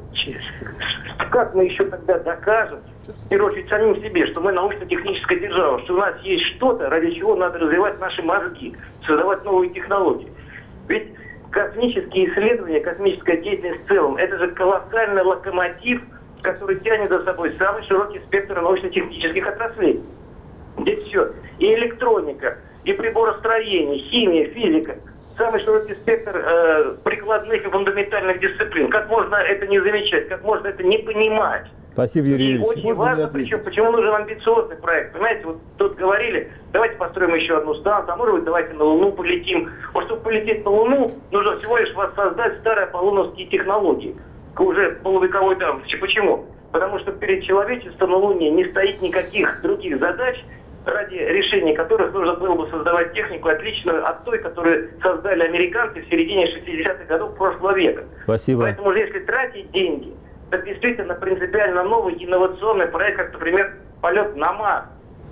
как мы еще тогда докажем, в первую очередь самим себе, что мы научно-техническая держава, что у нас есть что-то, ради чего надо развивать наши мозги, создавать новые технологии. Ведь космические исследования, космическая деятельность в целом, это же колоссальный локомотив, который тянет за собой самый широкий спектр научно-технических отраслей. Здесь все. И электроника, и приборостроение, химия, физика. Самый широкий спектр прикладных и фундаментальных дисциплин. Как можно это не замечать, как можно это не понимать? Спасибо, Юрий Юрьевич. Очень важно, причем, почему нужен амбициозный проект. Понимаете, вот тут говорили, давайте построим еще одну станцию, а может быть, давайте на Луну полетим. Вот чтобы полететь на Луну, нужно всего лишь воссоздать старые аполлоновские технологии. Уже полувековой давности. Почему? Потому что перед человечеством на Луне не стоит никаких других задач, ради решения которых нужно было бы создавать технику, отличную от той, которую создали американцы в середине 60-х годов прошлого века. Спасибо. Поэтому если тратить деньги, это действительно принципиально новый инновационный проект, как, например, полет на Марс.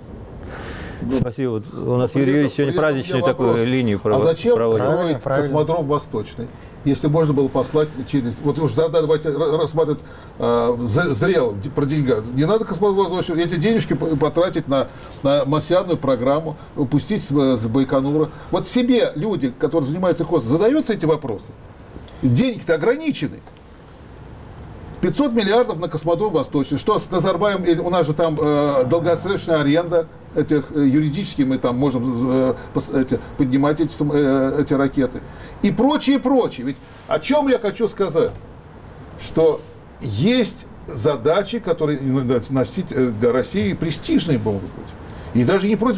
Спасибо. Вот у нас Юрий Юрьевич сегодня праздничную такую линию проводит. А зачем строить космодром Восточный, если можно было послать через... Вот уж давайте рассматривать зрело про деньги. Не надо космодром Восточный, эти денежки потратить на марсианную программу, упустить с Байконура. Вот себе люди, которые занимаются космосом, задают эти вопросы. Деньги-то ограничены. 500 миллиардов на космодром Восточный. Что с Назарбаем? У нас же там долгосрочная аренда этих юридически, мы там можем поднимать эти ракеты. И прочее, прочее. Ведь о чем я хочу сказать? Что есть задачи, которые носить для России престижные могут быть. И даже не против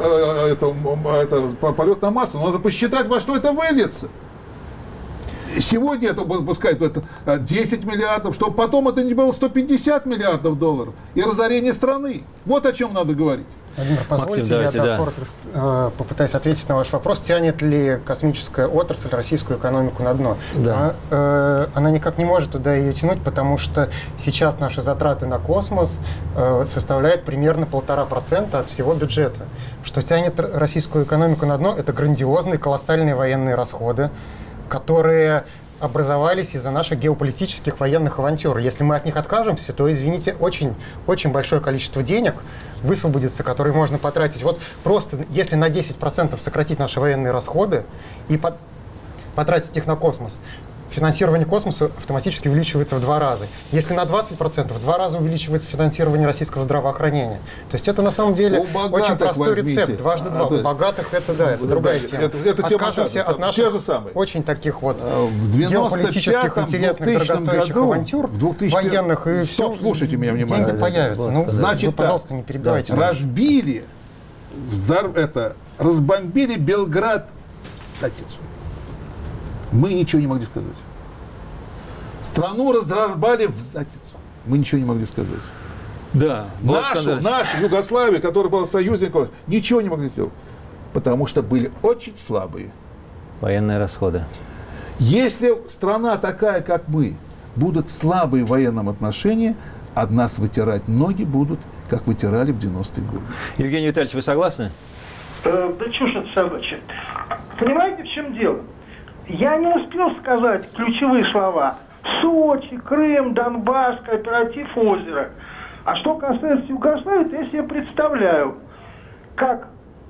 полет на Марс, но надо посчитать, во что это выльется. Сегодня это выпускают 10 миллиардов, чтобы потом это не было 150 миллиардов долларов и разорение страны. Вот о чем надо говорить. Владимир, позвольте, Максим, я попытаюсь ответить на ваш вопрос. Тянет ли космическая отрасль российскую экономику на дно? Да. Она никак не может туда ее тянуть, потому что сейчас наши затраты на космос составляют примерно 1,5% от всего бюджета. Что тянет российскую экономику на дно, это грандиозные, колоссальные военные расходы, которые образовались из-за наших геополитических военных авантюр. Если мы от них откажемся, то, извините, очень, очень большое количество денег высвободится, которые можно потратить. Вот просто, если на 10% сократить наши военные расходы и потратить их на космос, финансирование космоса автоматически увеличивается в 2 раза. Если на 20%, в 2 раза увеличивается финансирование российского здравоохранения. То есть это на самом деле очень простой рецепт. Дважды два. У богатых это другая тема. Откажемся от наших очень таких вот геополитических интересных дорогостоящих авантюр военных, и все, слушайте меня внимательно. Деньги появятся. Ну, значит, вы, пожалуйста, не перебивайте. Разбили, разбомбили Белград задницу. Мы ничего не могли сказать. Страну раздорбали в задницу. Мы ничего не могли сказать. Да. Нашу Югославию, которая была союзником, ничего не могли сделать. Потому что были очень слабые военные расходы. Если страна такая, как мы, будут слабые в военном отношении, от нас вытирать ноги будут, как вытирали в 90-е годы. Евгений Витальевич, вы согласны? Да чушь это собачья. Понимаете, в чем дело? Я не успел сказать ключевые слова. Сочи, Крым, Донбасс, кооператив «Озеро». А что касается Югославии, то я себе представляю, как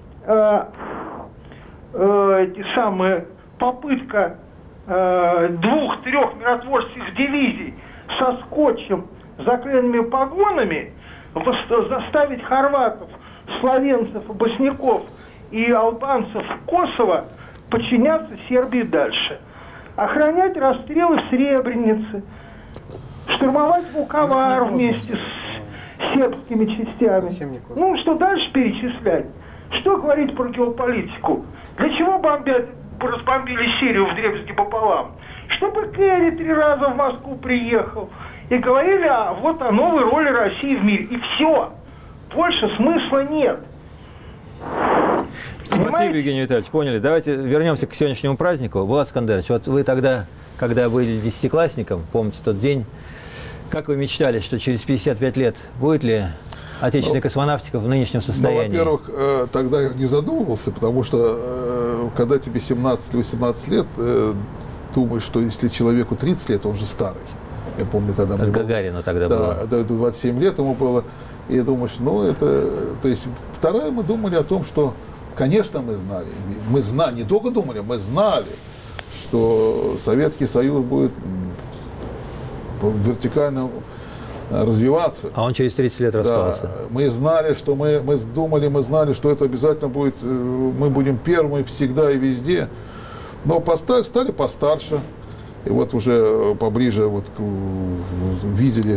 эти самые попытка 2-3 миротворческих дивизий со скотчем, заклеенными погонами заставить хорватов, словенцев, босняков и албанцев Косово подчиняться Сербии дальше. Охранять расстрелы в Сребренице, штурмовать Вуковар вместе с сербскими частями. Ну, что дальше перечислять? Что говорить про геополитику? Для чего разбомбили Сирию вдребезги пополам? Чтобы Керри 3 раза в Москву приехал и говорили вот о новой роли России в мире. И все. Больше смысла нет. Спасибо, Евгений Витальевич, поняли. Давайте вернемся к сегодняшнему празднику. Булат Скандарович, вот вы тогда, когда были 10-классником, помните тот день, как вы мечтали, что через 55 лет будет ли отечественная космонавтика в нынешнем состоянии? Во-первых, тогда я не задумывался, потому что когда тебе 17-18 лет, думаешь, что если человеку 30 лет, он же старый. Я помню, тогда как Гагарину тогда было. Да, 27 лет ему было. И думаешь, ну это... То есть, второе, мы думали о том, что, конечно, мы знали. Не только думали, мы знали, что Советский Союз будет вертикально развиваться. А он через 30 лет распался. Да, мы знали, что мы знали, что это обязательно будет, мы будем первыми всегда и везде. Но стали постарше. И вот уже поближе видели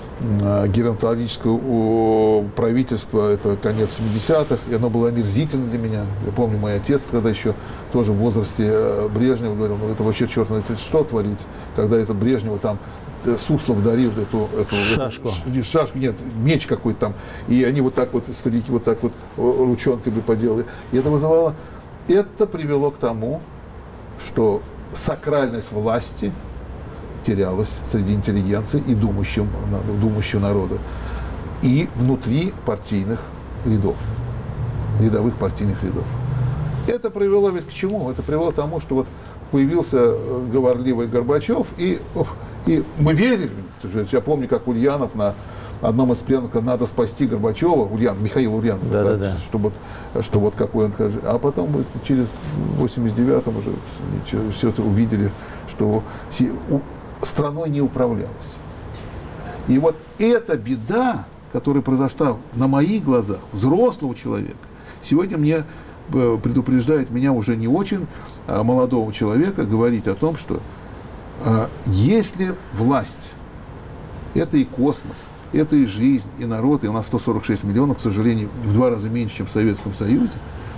геронтологическое правительство, это конец 70-х, и оно было омерзительно для меня. Я помню, мой отец, когда еще тоже в возрасте Брежнева, говорил, ну это вообще черт знает, что творить, когда это Брежнева там Суслов дарил эту шашку, нет, меч какой-то там, и они вот так вот, старики, вот так вот ручонками поделали. И это привело к тому, что сакральность власти терялась среди интеллигенции и думающего народа. И внутри партийных рядов, рядовых партийных рядов. Это привело ведь к чему? Это привело к тому, что вот появился говорливый Горбачев, и мы верили. Я помню, как Ульянов на одном из пленных, надо спасти Горбачева, Михаил Ульянов, что вот какой он, а потом через 89-м уже все это увидели, что страной не управлялось. И вот эта беда, которая произошла на моих глазах, взрослого человека, сегодня мне предупреждает меня уже не очень молодого человека говорить о том, что если власть, это и космос, это и жизнь, и народ, и у нас 146 миллионов, к сожалению, в 2 раза меньше, чем в Советском Союзе,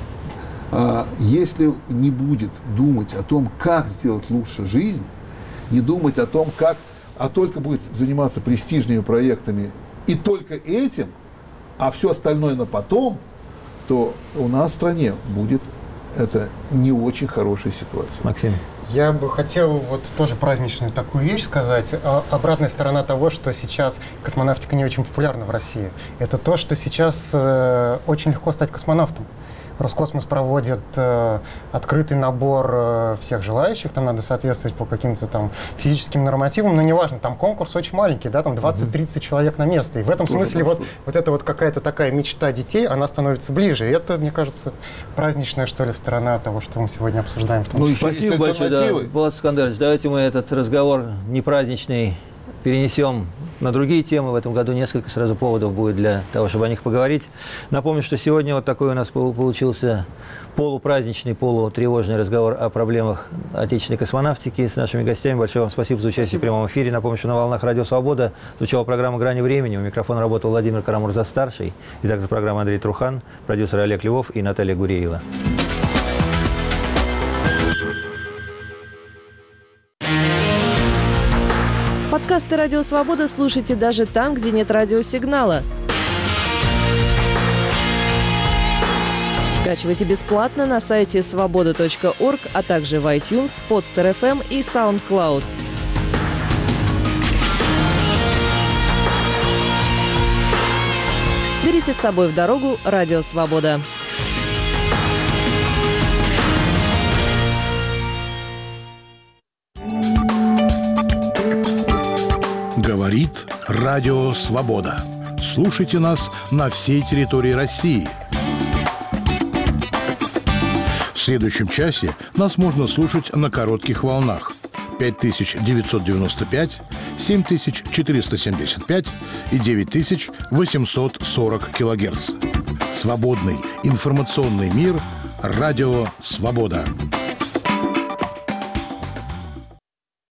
если не будет думать о том, как сделать лучше жизнь, не думать о том, а только будет заниматься престижными проектами и только этим, а все остальное на потом, то у нас в стране будет это не очень хорошая ситуация. Максим. Я бы хотел тоже праздничную такую вещь сказать. Обратная сторона того, что сейчас космонавтика не очень популярна в России, это то, что сейчас очень легко стать космонавтом. Роскосмос проводит открытый набор всех желающих, там надо соответствовать по каким-то там физическим нормативам, но неважно, там конкурс очень маленький, да, там 20-30 человек на место. И в этом смысле вот это вот какая-то такая мечта детей, она становится ближе. И это, мне кажется, праздничная, что ли, сторона того, что мы сегодня обсуждаем. Спасибо большое, да. Булат Скандарович, давайте мы этот разговор непраздничный перенесем на другие темы. В этом году несколько сразу поводов будет для того, чтобы о них поговорить. Напомню, что сегодня вот такой у нас получился полупраздничный, полутревожный разговор о проблемах отечественной космонавтики с нашими гостями. Большое вам спасибо за участие в прямом эфире. Напомню, что на волнах Радио Свобода звучала программа «Грани времени». У микрофона работал Владимир Карамурза-старший. И также программа Андрей Трухан, продюсер Олег Львов и Наталья Гуреева. Подкасты «Радио Свобода» слушайте даже там, где нет радиосигнала. Скачивайте бесплатно на сайте svoboda.org, а также в iTunes, Podster.fm и SoundCloud. Берите с собой в дорогу «Радио Свобода». Говорит Радио Свобода. Слушайте нас на всей территории России. В следующем часе нас можно слушать на коротких волнах 5995, 7475 и 9840 килогерц. Свободный информационный мир. Радио Свобода.